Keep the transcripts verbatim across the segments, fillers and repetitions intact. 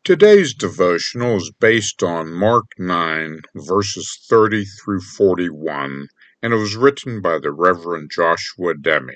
Today's devotional is based on Mark nine, verses thirty through forty-one, and it was written by the Reverend Joshua Demme.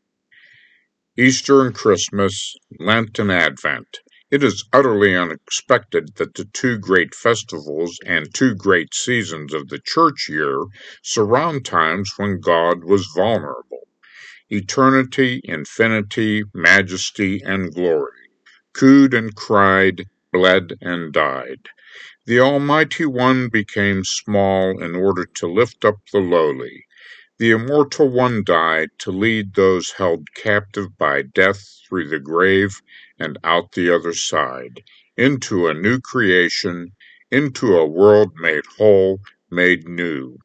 Easter and Christmas, Lent and Advent. It is utterly unexpected that the two great festivals and two great seasons of the church year surround times when God was vulnerable. Eternity, infinity, majesty, and glory. Cooed and cried, bled and died. The Almighty One became small in order to lift up the lowly. The Immortal One died to lead those held captive by death through the grave and out the other side, into a new creation, into a world made whole, made new.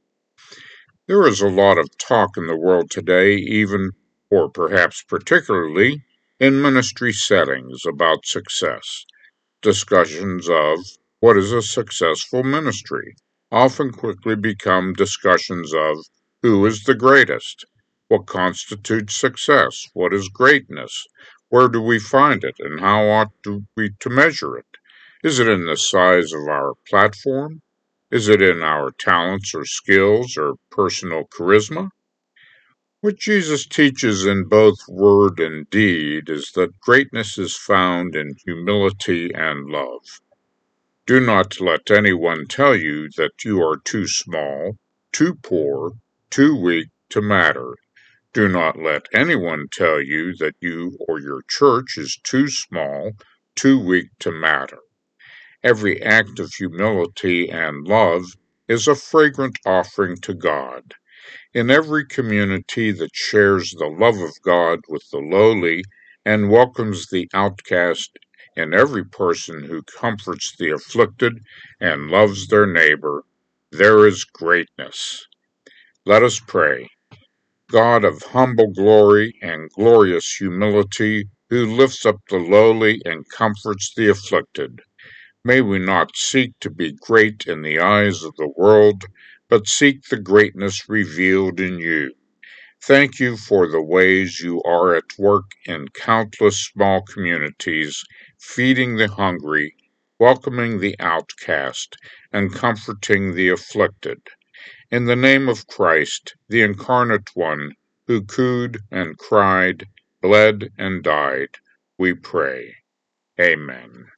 There is a lot of talk in the world today, even, or perhaps particularly, in ministry settings about success. Discussions of what is a successful ministry often quickly become discussions of who is the greatest, what constitutes success, what is greatness, where do we find it, and how ought we to measure it? Is it in the size of our platform? Is it in our talents or skills or personal charisma? What Jesus teaches in both word and deed is that greatness is found in humility and love. Do not let anyone tell you that you are too small, too poor, too weak to matter. Do not let anyone tell you that you or your church is too small, too weak to matter. Every act of humility and love is a fragrant offering to God. In every community that shares the love of God with the lowly and welcomes the outcast, in every person who comforts the afflicted and loves their neighbor, there is greatness. Let us pray. God of humble glory and glorious humility, who lifts up the lowly and comforts the afflicted, may we not seek to be great in the eyes of the world, but seek the greatness revealed in you. Thank you for the ways you are at work in countless small communities, feeding the hungry, welcoming the outcast, and comforting the afflicted. In the name of Christ, the Incarnate One, who cooed and cried, bled and died, we pray. Amen.